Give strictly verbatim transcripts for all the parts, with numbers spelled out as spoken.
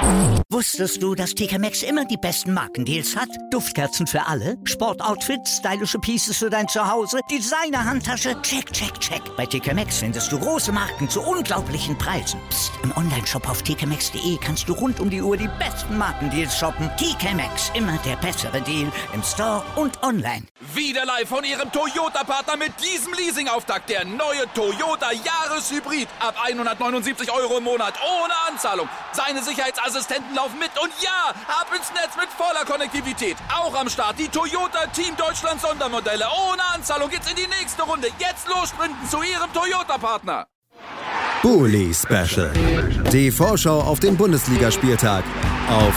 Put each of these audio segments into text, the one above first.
Wusstest du, dass T K Maxx immer die besten Markendeals hat? Duftkerzen für alle, Sportoutfits, stylische Pieces für dein Zuhause, Designer-Handtasche, check, check, check. Bei T K Maxx findest du große Marken zu unglaublichen Preisen. Psst. Im Onlineshop auf t k maxx punkt d e kannst du rund um die Uhr die besten Markendeals shoppen. T K Maxx, immer der bessere Deal im Store und online. Wieder live von Ihrem Toyota-Partner mit diesem Leasing-Auftakt. Der neue Toyota Jahreshybrid. Ab hundertneunundsiebzig Euro im Monat. Ohne Anzahlung. Seine Sicherheitsassistenten laufen mit. Und ja, ab ins Netz mit voller Konnektivität. Auch am Start die Toyota Team Deutschland Sondermodelle. Ohne Anzahlung geht's in die nächste Runde. Jetzt los sprinten zu Ihrem Toyota-Partner. Bully Special. Die Vorschau auf den Bundesligaspieltag auf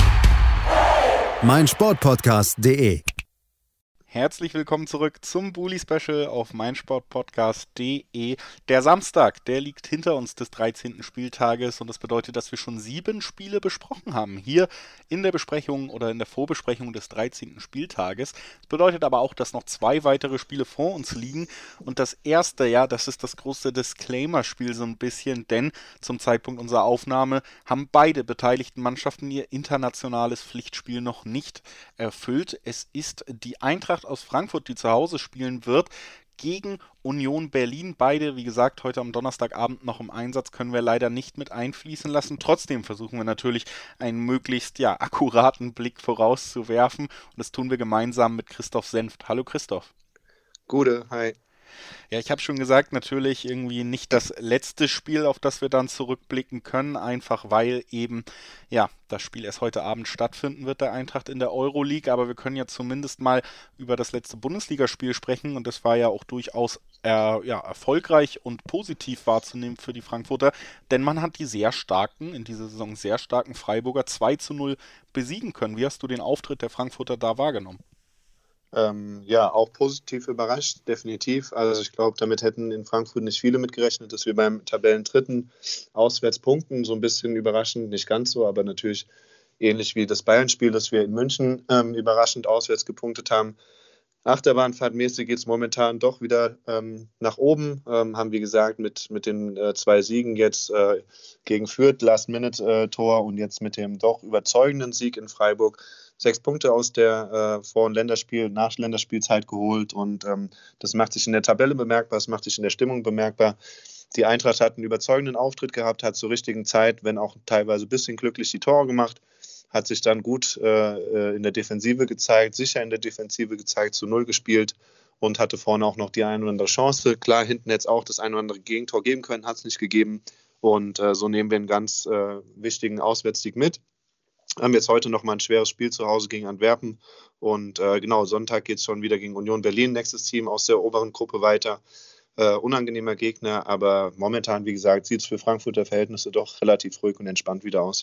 meinsportpodcast punkt de. Herzlich willkommen zurück zum Bully Special auf meinsportpodcast punkt de. Der Samstag, der liegt hinter uns des dreizehnten Spieltages und das bedeutet, dass wir schon sieben Spiele besprochen haben. Hier in der Besprechung oder in der Vorbesprechung des dreizehnten Spieltages. Das bedeutet aber auch, dass noch zwei weitere Spiele vor uns liegen und das erste, ja, das ist das große Disclaimer-Spiel so ein bisschen, denn zum Zeitpunkt unserer Aufnahme haben beide beteiligten Mannschaften ihr internationales Pflichtspiel noch nicht erfüllt. Es ist die Eintracht aus Frankfurt, die zu Hause spielen wird, gegen Union Berlin. Beide, wie gesagt, heute am Donnerstagabend noch im Einsatz, können wir leider nicht mit einfließen lassen. Trotzdem versuchen wir natürlich, einen möglichst ja, akkuraten Blick vorauszuwerfen. Und das tun wir gemeinsam mit Christoph Senft. Hallo Christoph. Gute, hi. Ja, ich habe schon gesagt, natürlich irgendwie nicht das letzte Spiel, auf das wir dann zurückblicken können, einfach weil eben, ja, das Spiel erst heute Abend stattfinden wird, der Eintracht in der Euroleague, aber wir können ja zumindest mal über das letzte Bundesligaspiel sprechen und das war ja auch durchaus äh, ja, erfolgreich und positiv wahrzunehmen für die Frankfurter, denn man hat die sehr starken, in dieser Saison sehr starken Freiburger zwei zu null besiegen können. Wie hast du den Auftritt der Frankfurter da wahrgenommen? Ähm, ja, auch positiv überrascht, definitiv. Also ich glaube, damit hätten in Frankfurt nicht viele mitgerechnet, dass wir beim Tabellendritten auswärts punkten. So ein bisschen überraschend, nicht ganz so, aber natürlich ähnlich wie das Bayern-Spiel, das wir in München ähm, überraschend auswärts gepunktet haben. Achterbahnfahrtmäßig geht es momentan doch wieder ähm, nach oben. Ähm, haben, wie gesagt, mit, mit den äh, zwei Siegen jetzt äh, gegen Fürth, Last-Minute-Tor äh, und jetzt mit dem doch überzeugenden Sieg in Freiburg sechs Punkte aus der äh, Vor- und Länderspiel-, Nach-Länderspielzeit geholt und ähm, das macht sich in der Tabelle bemerkbar, das macht sich in der Stimmung bemerkbar. Die Eintracht hat einen überzeugenden Auftritt gehabt, hat zur richtigen Zeit, wenn auch teilweise ein bisschen glücklich, die Tore gemacht, hat sich dann gut äh, in der Defensive gezeigt, sicher in der Defensive gezeigt, zu Null gespielt und hatte vorne auch noch die eine oder andere Chance. Klar, hinten jetzt auch das eine oder andere Gegentor geben können, hat es nicht gegeben und äh, so nehmen wir einen ganz äh, wichtigen Auswärtssieg mit. Haben jetzt heute nochmal ein schweres Spiel zu Hause gegen Antwerpen und äh, genau, Sonntag geht es schon wieder gegen Union Berlin, nächstes Team aus der oberen Gruppe weiter. Äh, unangenehmer Gegner, aber momentan, wie gesagt, sieht es für Frankfurter Verhältnisse doch relativ ruhig und entspannt wieder aus.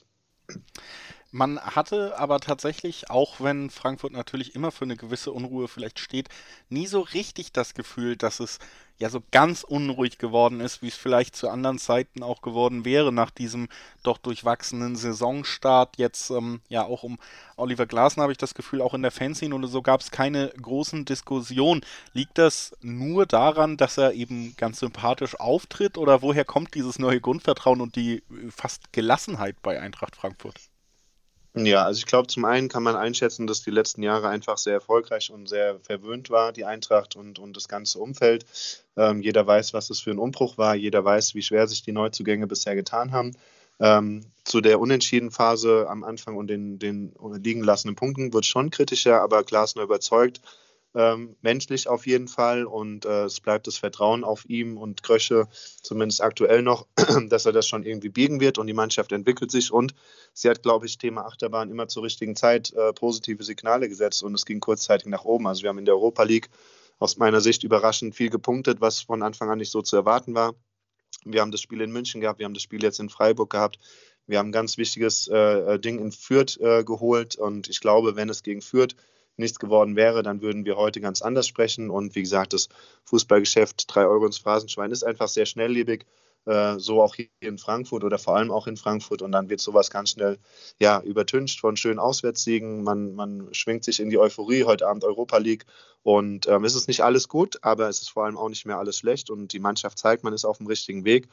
Man hatte aber tatsächlich, auch wenn Frankfurt natürlich immer für eine gewisse Unruhe vielleicht steht, nie so richtig das Gefühl, dass es ja so ganz unruhig geworden ist, wie es vielleicht zu anderen Zeiten auch geworden wäre nach diesem doch durchwachsenen Saisonstart. Jetzt ähm, ja auch um Oliver Glasner habe ich das Gefühl, auch in der Fanszene oder so gab es keine großen Diskussionen. Liegt das nur daran, dass er eben ganz sympathisch auftritt oder woher kommt dieses neue Grundvertrauen und die fast Gelassenheit bei Eintracht Frankfurt? Ja, also ich glaube, zum einen kann man einschätzen, dass die letzten Jahre einfach sehr erfolgreich und sehr verwöhnt war, die Eintracht und, und das ganze Umfeld. Ähm, jeder weiß, was das für ein Umbruch war. Jeder weiß, wie schwer sich die Neuzugänge bisher getan haben. Ähm, zu der Unentschieden-Phase am Anfang und den, den liegen lassenen Punkten wird schon kritischer, aber Glasner überzeugt. Ähm, menschlich auf jeden Fall und äh, es bleibt das Vertrauen auf ihm und Krösche, zumindest aktuell noch, dass er das schon irgendwie biegen wird und die Mannschaft entwickelt sich und sie hat, glaube ich, Thema Achterbahn immer zur richtigen Zeit äh, positive Signale gesetzt und es ging kurzzeitig nach oben. Also wir haben in der Europa League aus meiner Sicht überraschend viel gepunktet, was von Anfang an nicht so zu erwarten war. Wir haben das Spiel in München gehabt, wir haben das Spiel jetzt in Freiburg gehabt. Wir haben ein ganz wichtiges äh, Ding in Fürth äh, geholt und ich glaube, wenn es gegen Fürth nichts geworden wäre, dann würden wir heute ganz anders sprechen. Und wie gesagt, das Fußballgeschäft, drei Euro ins Phrasenschwein, ist einfach sehr schnelllebig. Äh, so auch hier in Frankfurt oder vor allem auch in Frankfurt. Und dann wird sowas ganz schnell ja, übertüncht von schönen Auswärtssiegen. Man, man schwingt sich in die Euphorie, heute Abend Europa League. Und ähm, es ist nicht alles gut, aber es ist vor allem auch nicht mehr alles schlecht. Und die Mannschaft zeigt, man ist auf dem richtigen Weg.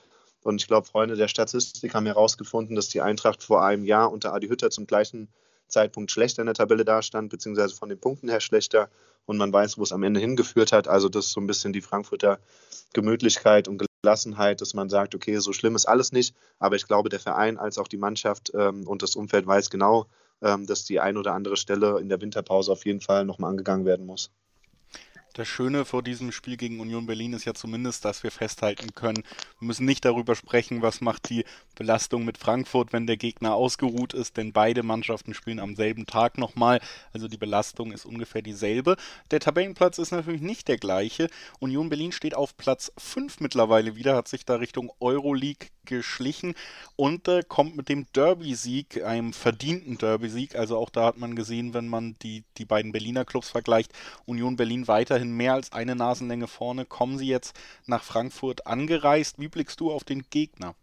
Und ich glaube, Freunde der Statistik haben herausgefunden, dass die Eintracht vor einem Jahr unter Adi Hütter zum gleichen Zeitpunkt schlechter in der Tabelle dastand, beziehungsweise von den Punkten her schlechter. Und man weiß, wo es am Ende hingeführt hat. Also das ist so ein bisschen die Frankfurter Gemütlichkeit und Gelassenheit, dass man sagt, okay, so schlimm ist alles nicht. Aber ich glaube, der Verein als auch die Mannschaft ähm, und das Umfeld weiß genau, ähm, dass die ein oder andere Stelle in der Winterpause auf jeden Fall nochmal angegangen werden muss. Das Schöne vor diesem Spiel gegen Union Berlin ist ja zumindest, dass wir festhalten können, wir müssen nicht darüber sprechen, was macht die Belastung mit Frankfurt, wenn der Gegner ausgeruht ist, denn beide Mannschaften spielen am selben Tag nochmal, also die Belastung ist ungefähr dieselbe. Der Tabellenplatz ist natürlich nicht der gleiche. Union Berlin steht auf Platz fünf mittlerweile wieder, hat sich da Richtung Euroleague geschlichen und äh, kommt mit dem Derby-Sieg, einem verdienten Derby-Sieg, also auch da hat man gesehen, wenn man die, die beiden Berliner Clubs vergleicht, Union Berlin weiterhin mehr als eine Nasenlänge vorne, kommen sie jetzt nach Frankfurt angereist. Wie blickst du auf den Gegner?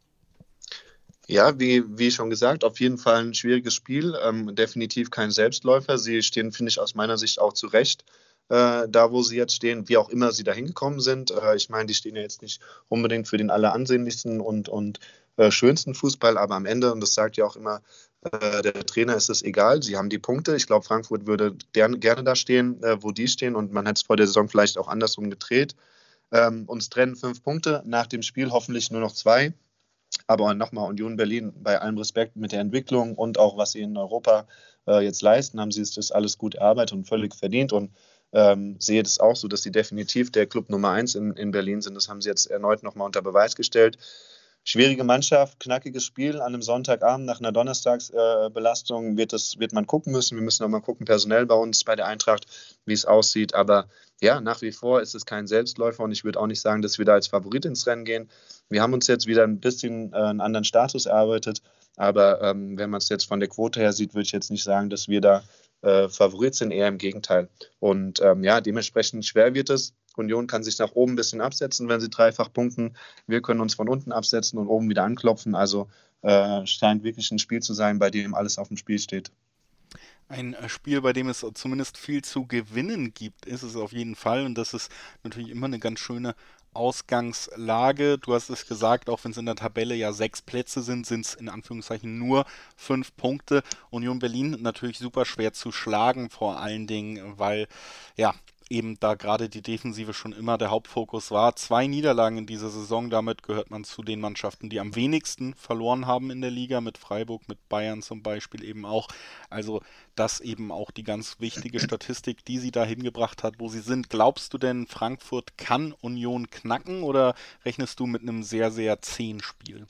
Ja, wie, wie schon gesagt, auf jeden Fall ein schwieriges Spiel, ähm, definitiv kein Selbstläufer. Sie stehen, finde ich, aus meiner Sicht auch zurecht äh, da, wo sie jetzt stehen, wie auch immer sie da hingekommen sind. Äh, ich meine, die stehen ja jetzt nicht unbedingt für den alleransehnlichsten und, und äh, schönsten Fußball, aber am Ende, und das sagt ja auch immer äh, der Trainer, ist es egal, sie haben die Punkte. Ich glaube, Frankfurt würde gern, gerne da stehen, äh, wo die stehen, und man hat es vor der Saison vielleicht auch andersrum gedreht. Ähm, uns trennen fünf Punkte, nach dem Spiel hoffentlich nur noch zwei. Aber nochmal, Union Berlin, bei allem Respekt mit der Entwicklung und auch was sie in Europa äh, jetzt leisten, haben sie es das alles gut erarbeitet und völlig verdient, und ähm, sehe das auch so, dass sie definitiv der Club Nummer eins in, in Berlin sind. Das haben sie jetzt erneut nochmal unter Beweis gestellt. Schwierige Mannschaft, knackiges Spiel an einem Sonntagabend nach einer Donnerstagsbelastung äh, wird, das, wird man gucken müssen. Wir müssen auch mal gucken, personell bei uns, bei der Eintracht, wie es aussieht. Aber ja, nach wie vor ist es kein Selbstläufer, und ich würde auch nicht sagen, dass wir da als Favorit ins Rennen gehen. Wir haben uns jetzt wieder ein bisschen äh, einen anderen Status erarbeitet, aber ähm, wenn man es jetzt von der Quote her sieht, würde ich jetzt nicht sagen, dass wir da äh, Favorit sind, eher im Gegenteil. Und ähm, ja, dementsprechend schwer wird es. Union kann sich nach oben ein bisschen absetzen, wenn sie dreifach punkten. Wir können uns von unten absetzen und oben wieder anklopfen. Also äh, scheint wirklich ein Spiel zu sein, bei dem alles auf dem Spiel steht. Ein Spiel, bei dem es zumindest viel zu gewinnen gibt, ist es auf jeden Fall. Und das ist natürlich immer eine ganz schöne Ausgangslage. Du hast es gesagt, auch wenn es in der Tabelle ja sechs Plätze sind, sind es in Anführungszeichen nur fünf Punkte. Union Berlin natürlich super schwer zu schlagen, vor allen Dingen, weil ja eben da gerade die Defensive schon immer der Hauptfokus war. Zwei Niederlagen in dieser Saison, damit gehört man zu den Mannschaften, die am wenigsten verloren haben in der Liga, mit Freiburg, mit Bayern zum Beispiel eben auch. Also das eben auch die ganz wichtige Statistik, die sie da hingebracht hat, wo sie sind. Glaubst du denn, Frankfurt kann Union knacken, oder rechnest du mit einem sehr, sehr zähen Spiel?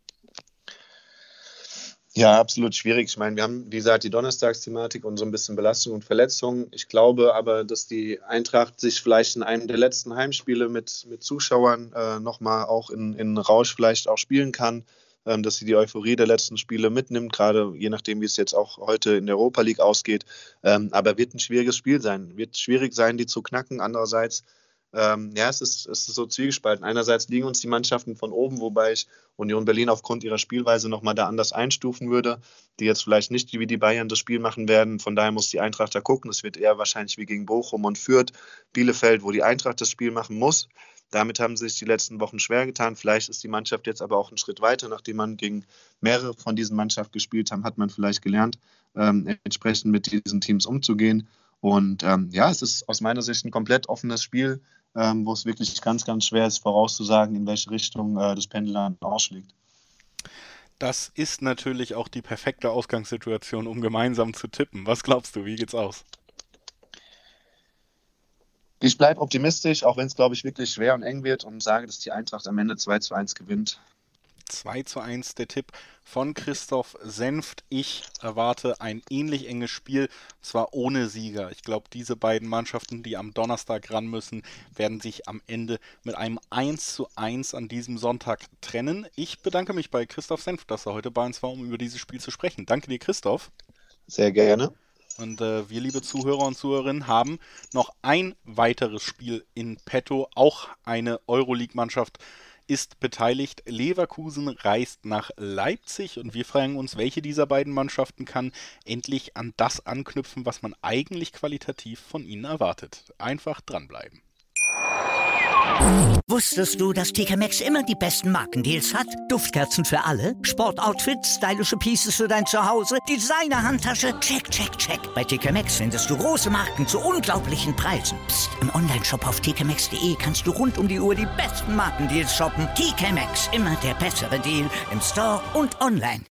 Ja, absolut schwierig. Ich meine, wir haben, wie gesagt, die Donnerstagsthematik und so ein bisschen Belastung und Verletzungen. Ich glaube aber, dass die Eintracht sich vielleicht in einem der letzten Heimspiele mit, mit Zuschauern äh, nochmal auch in, in Rausch vielleicht auch spielen kann, ähm, dass sie die Euphorie der letzten Spiele mitnimmt, gerade je nachdem, wie es jetzt auch heute in der Europa League ausgeht. Ähm, aber wird ein schwieriges Spiel sein. Wird schwierig sein, die zu knacken. Andererseits, Ähm, ja, es ist, es ist so zwiegespalten. Einerseits liegen uns die Mannschaften von oben, wobei ich Union Berlin aufgrund ihrer Spielweise nochmal da anders einstufen würde, die jetzt vielleicht nicht wie die Bayern das Spiel machen werden. Von daher muss die Eintracht da gucken. Es wird eher wahrscheinlich wie gegen Bochum und Fürth, Bielefeld, wo die Eintracht das Spiel machen muss. Damit haben sie sich die letzten Wochen schwer getan. Vielleicht ist die Mannschaft jetzt aber auch einen Schritt weiter. Nachdem man gegen mehrere von diesen Mannschaften gespielt hat, hat man vielleicht gelernt, ähm, entsprechend mit diesen Teams umzugehen. Und ähm, ja, es ist aus meiner Sicht ein komplett offenes Spiel, ähm, wo es wirklich ganz, ganz schwer ist, vorauszusagen, in welche Richtung äh, das Pendel ausschlägt. Das ist natürlich auch die perfekte Ausgangssituation, um gemeinsam zu tippen. Was glaubst du, wie geht's aus? Ich bleibe optimistisch, auch wenn es, glaube ich, wirklich schwer und eng wird, und sage, dass die Eintracht am Ende zwei zu eins gewinnt. zwei zu eins der Tipp von Christoph Senft. Ich erwarte ein ähnlich enges Spiel, zwar ohne Sieger. Ich glaube, diese beiden Mannschaften, die am Donnerstag ran müssen, werden sich am Ende mit einem eins zu eins an diesem Sonntag trennen. Ich bedanke mich bei Christoph Senft, dass er heute bei uns war, um über dieses Spiel zu sprechen. Danke dir, Christoph. Sehr gerne. Und äh, wir, liebe Zuhörer und Zuhörerinnen, haben noch ein weiteres Spiel in petto. Auch eine Euroleague-Mannschaft ist beteiligt. Leverkusen reist nach Leipzig, und wir fragen uns, welche dieser beiden Mannschaften kann endlich an das anknüpfen, was man eigentlich qualitativ von ihnen erwartet. Einfach dranbleiben. Wusstest du, dass T K Maxx immer die besten Markendeals hat? Duftkerzen für alle, Sportoutfits, stylische Pieces für dein Zuhause, Designer-Handtasche, check, check, check. Bei T K Maxx findest du große Marken zu unglaublichen Preisen. Psst. Im Onlineshop auf t k maxx punkt d e kannst du rund um die Uhr die besten Markendeals shoppen. T K Maxx, immer der bessere Deal im Store und online.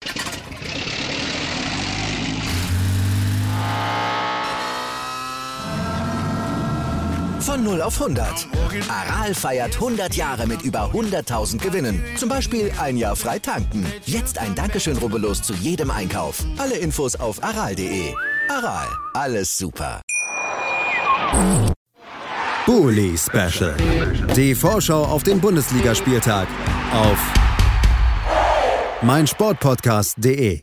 Von null auf hundert. Aral feiert hundert Jahre mit über hunderttausend Gewinnen. Zum Beispiel ein Jahr frei tanken. Jetzt ein Dankeschön, rubbellos zu jedem Einkauf. Alle Infos auf aral punkt de. Aral, alles super. Bully Special. Die Vorschau auf den Bundesligaspieltag auf meinsportpodcast punkt de.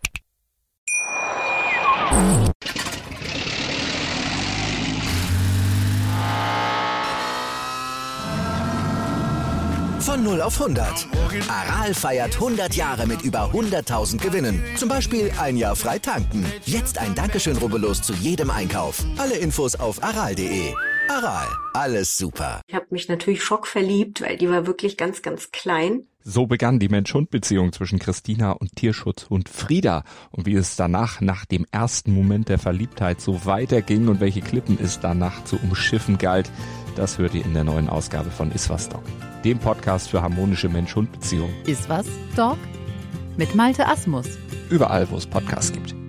Von null auf hundert. Aral feiert hundert Jahre mit über hunderttausend Gewinnen. Zum Beispiel ein Jahr frei tanken. Jetzt ein Dankeschön, rubbellos zu jedem Einkauf. Alle Infos auf aral punkt de. Aral, alles super. Ich habe mich natürlich schockverliebt, weil die war wirklich ganz, ganz klein. So begann die Mensch-Hund-Beziehung zwischen Christina und Tierschutzhund Frieda. Und wie es danach, nach dem ersten Moment der Verliebtheit, so weiterging und welche Klippen es danach zu umschiffen galt, das hört ihr in der neuen Ausgabe von Iswas Dog, dem Podcast für harmonische Mensch-Hund-Beziehungen. Iswas Dog? Mit Malte Asmus. Überall, wo es Podcasts gibt.